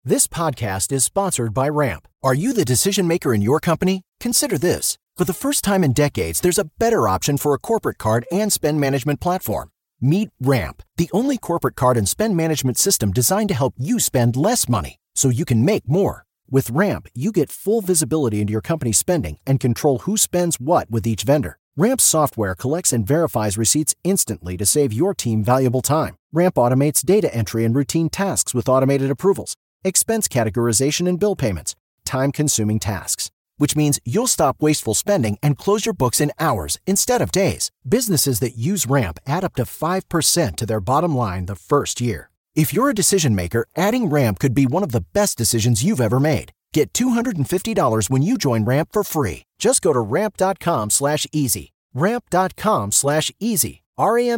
This podcast is sponsored by Ramp. Are you the decision maker in your company? Consider this. For the first time in decades, there's a better option for a corporate card and spend management platform. Meet Ramp, the only corporate card and spend management system designed to help you spend less money so you can make more. With Ramp, you get full visibility into your company's spending and control who spends what with each vendor. Ramp's software collects and verifies receipts instantly to save your team valuable time. Ramp automates data entry and routine tasks with automated approvals, expense categorization and bill payments, time-consuming tasks. Which means you'll stop wasteful spending and close your books in hours instead of days. Businesses that use Ramp add up to 5% to their bottom line the first year. If you're a decision maker, adding Ramp could be one of the best decisions you've ever made. Get $250 when you join Ramp for free. Just go to ramp.com/easy. Ramp.com/easy.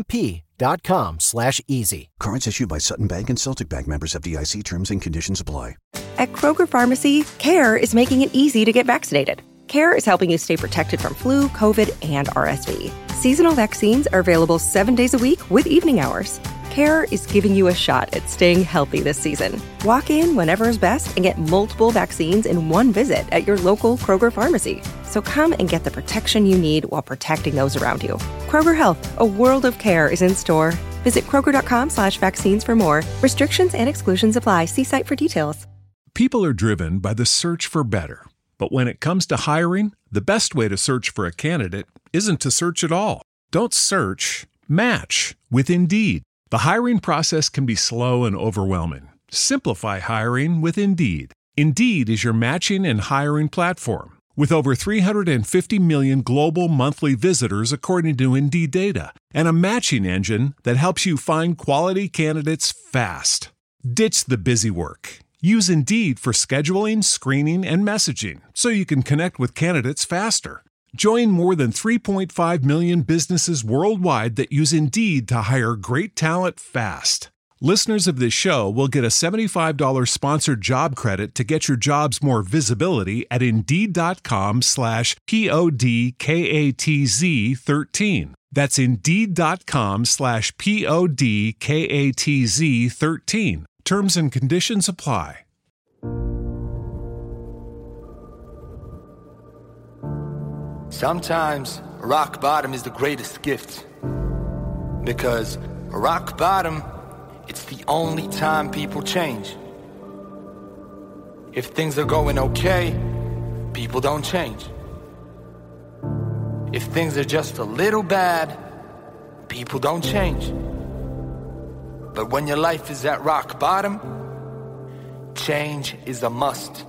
ramp.com/easy. Cards issued by Sutton Bank and Celtic Bank, members FDIC. Terms and conditions apply. At Kroger Pharmacy, CARE is making it easy to get vaccinated. CARE is helping you stay protected from flu, COVID, and RSV. Seasonal vaccines are available 7 days a week with evening hours. CARE is giving you a shot at staying healthy this season. Walk in whenever is best and get multiple vaccines in one visit at your local Kroger Pharmacy. So come and get the protection you need while protecting those around you. Kroger Health, a world of care, is in store. Visit Kroger.com/vaccines for more. Restrictions and exclusions apply. See site for details. People are driven by the search for better. But when it comes to hiring, the best way to search for a candidate isn't to search at all. Don't search, match with Indeed. The hiring process can be slow and overwhelming. Simplify hiring with Indeed. Indeed is your matching and hiring platform. With over 350 million global monthly visitors according to Indeed data, and a matching engine that helps you find quality candidates fast. Ditch the busy work. Use Indeed for scheduling, screening, and messaging so you can connect with candidates faster. Join more than 3.5 million businesses worldwide that use Indeed to hire great talent fast. Listeners of this show will get a $75 sponsored job credit to get your jobs more visibility at Indeed.com/PODKATZ13. That's Indeed.com/PODKATZ13. Terms and conditions apply. Sometimes rock bottom is the greatest gift, because rock bottom, it's the only time people change. If things are going okay, people don't change. If things are just a little bad, people don't change. But when your life is at rock bottom, change is a must.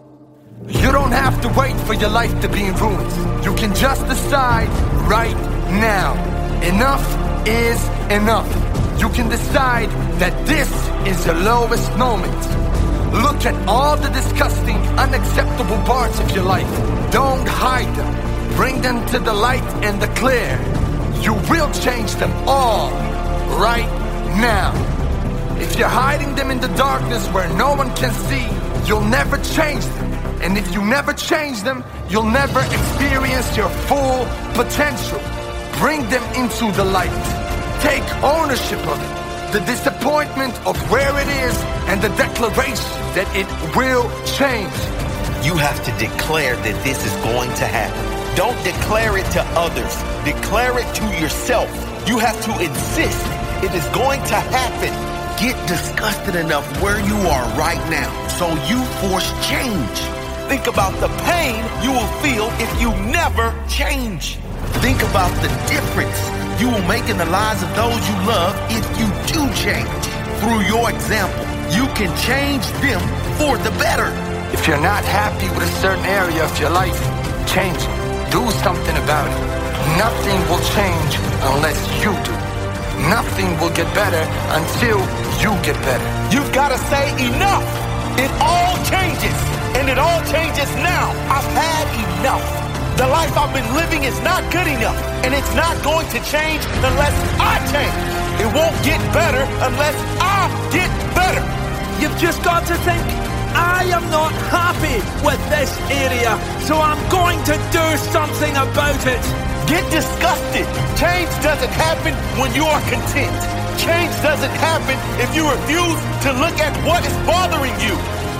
You don't have to wait for your life to be in ruins. You can just decide right now. Enough is enough. You can decide that this is your lowest moment. Look at all the disgusting, unacceptable parts of your life. Don't hide them. Bring them to the light and the clear. You will change them all right now. If you're hiding them in the darkness where no one can see, you'll never change them. And if you never change them, you'll never experience your full potential. Bring them into the light. Take ownership of it. The disappointment of where it is and the declaration that it will change. You have to declare that this is going to happen. Don't declare it to others. Declare it to yourself. You have to insist it is going to happen. Get disgusted enough where you are right now so you force change. Think about the pain you will feel if you never change. Think about the difference you will make in the lives of those you love if you do change. Through your example, you can change them for the better. If you're not happy with a certain area of your life, change it. Do something about it. Nothing will change unless you do. Nothing will get better until you get better. You've got to say enough. It all changes, and it all changes now. I've had enough. The life I've been living is not good enough, and it's not going to change unless I change. It won't get better unless I get better. You've just got to think, I am not happy with this area, so I'm going to do something about it. Get disgusted. Change doesn't happen when you are content. Change doesn't happen if you refuse to look at what is bothering you.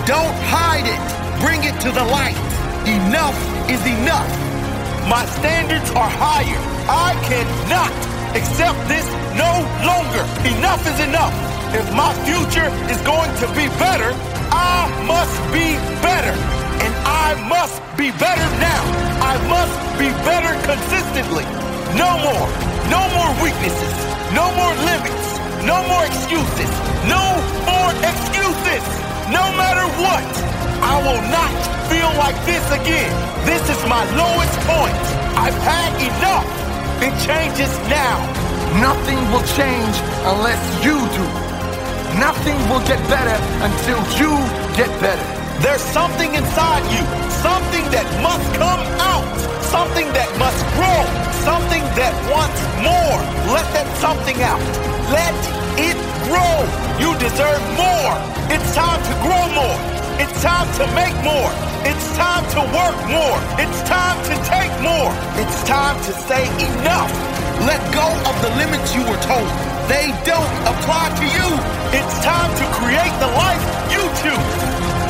Bring it to the light. Enough is enough. My standards are higher. I cannot accept this no longer. Enough is enough. If my future is going to be better, I must be better. And I must be better now. I must be better consistently. No more weaknesses. No more limits. No more excuses. No more excuses. No matter what, I will not feel like this again. This is my lowest point. I've had enough. It changes now. Nothing will change unless you do. Nothing will get better until you get better. There's something inside you, something that must come out, something that must grow, something that wants more. Let that something out. Let it grow. You deserve more. It's time to grow more. It's time to make more. It's time to work more. It's time to take more. It's time to say enough. Let go of the limits you were told. They don't apply to you. It's time to create the life you choose.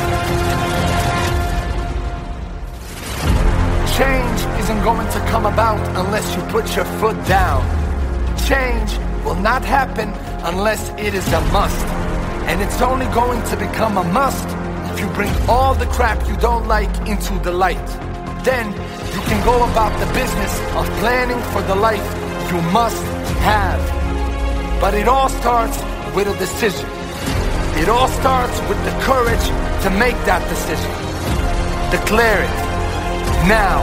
Change isn't going to come about unless you put your foot down. Change will not happen unless it is a must. And it's only going to become a must if you bring all the crap you don't like into the light. Then you can go about the business of planning for the life you must have. But it all starts with a decision. It all starts with the courage to make that decision. Declare it. Now.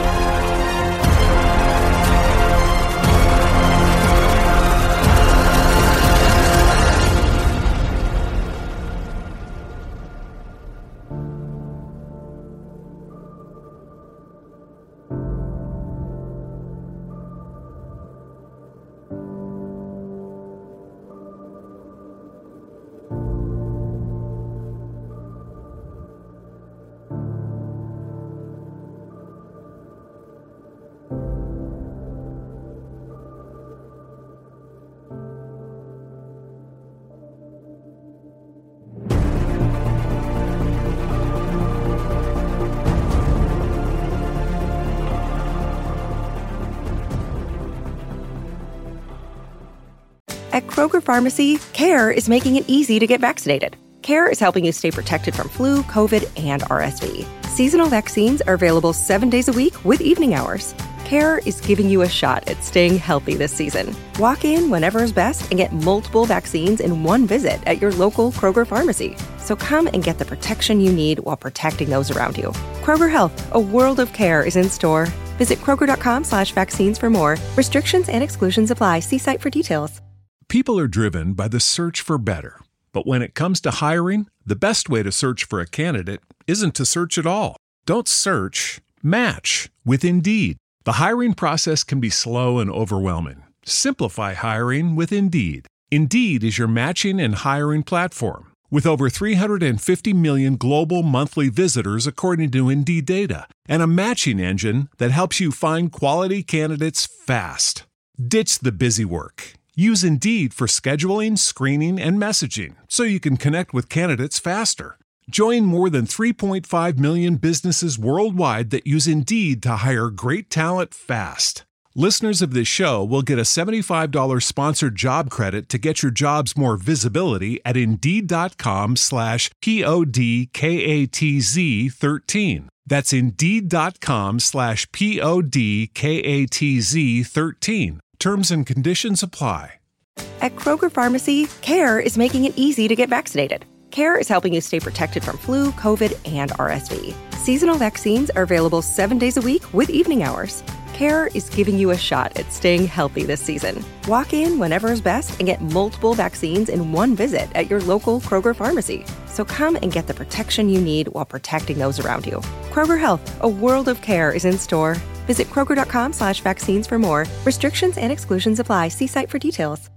At Kroger Pharmacy, CARE is making it easy to get vaccinated. CARE is helping you stay protected from flu, COVID, and RSV. Seasonal vaccines are available 7 days a week with evening hours. CARE is giving you a shot at staying healthy this season. Walk in whenever is best and get multiple vaccines in one visit at your local Kroger Pharmacy. So come and get the protection you need while protecting those around you. Kroger Health, a world of care is in store. Visit Kroger.com/vaccines for more. Restrictions and exclusions apply. See site for details. People are driven by the search for better. But when it comes to hiring, the best way to search for a candidate isn't to search at all. Don't search, match with Indeed. The hiring process can be slow and overwhelming. Simplify hiring with Indeed. Indeed is your matching and hiring platform. With over 350 million global monthly visitors according to Indeed data, and a matching engine that helps you find quality candidates fast. Ditch the busy work. Use Indeed for scheduling, screening, and messaging so you can connect with candidates faster. Join more than 3.5 million businesses worldwide that use Indeed to hire great talent fast. Listeners of this show will get a $75 sponsored job credit to get your jobs more visibility at Indeed.com/PODKATZ13. That's Indeed.com/PODKATZ13. Terms and conditions apply. At Kroger Pharmacy, CARE is making it easy to get vaccinated. CARE is helping you stay protected from flu, COVID, and RSV. Seasonal vaccines are available 7 days a week with evening hours. CARE is giving you a shot at staying healthy this season. Walk in whenever is best and get multiple vaccines in one visit at your local Kroger Pharmacy. So come and get the protection you need while protecting those around you. Kroger Health, a world of care is in store. Visit Kroger.com/vaccines for more. Restrictions and exclusions apply. See site for details.